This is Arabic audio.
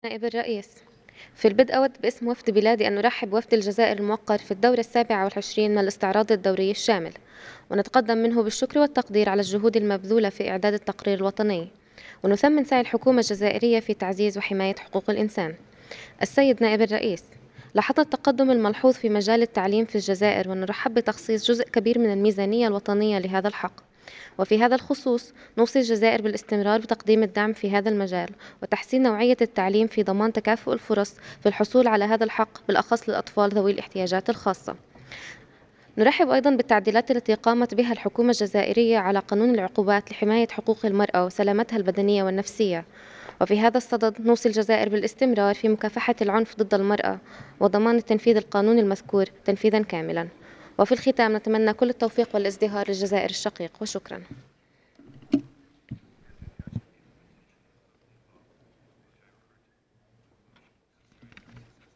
نائب الرئيس، في البدء أود باسم وفد بلادي أن نرحب بوفد الجزائر الموقر في الدورة 27 من الاستعراض الدوري الشامل، ونتقدم منه بالشكر والتقدير على الجهود المبذولة في إعداد التقرير الوطني، ونثمن سعي الحكومة الجزائرية في تعزيز وحماية حقوق الإنسان. السيد نائب الرئيس، لاحظت التقدم الملحوظ في مجال التعليم في الجزائر، ونرحب بتخصيص جزء كبير من الميزانية الوطنية لهذا الحق. وفي هذا الخصوص نوصي الجزائر بالاستمرار بتقديم الدعم في هذا المجال وتحسين نوعية التعليم في ضمان تكافؤ الفرص في الحصول على هذا الحق بالأخص للأطفال ذوي الاحتياجات الخاصة. نرحب أيضا بالتعديلات التي قامت بها الحكومة الجزائرية على قانون العقوبات لحماية حقوق المرأة وسلامتها البدنية والنفسية. وفي هذا الصدد نوصي الجزائر بالاستمرار في مكافحة العنف ضد المرأة وضمان تنفيذ القانون المذكور تنفيذا كاملا. وفي الختام نتمنى كل التوفيق والازدهار للجزائر الشقيق، وشكرا.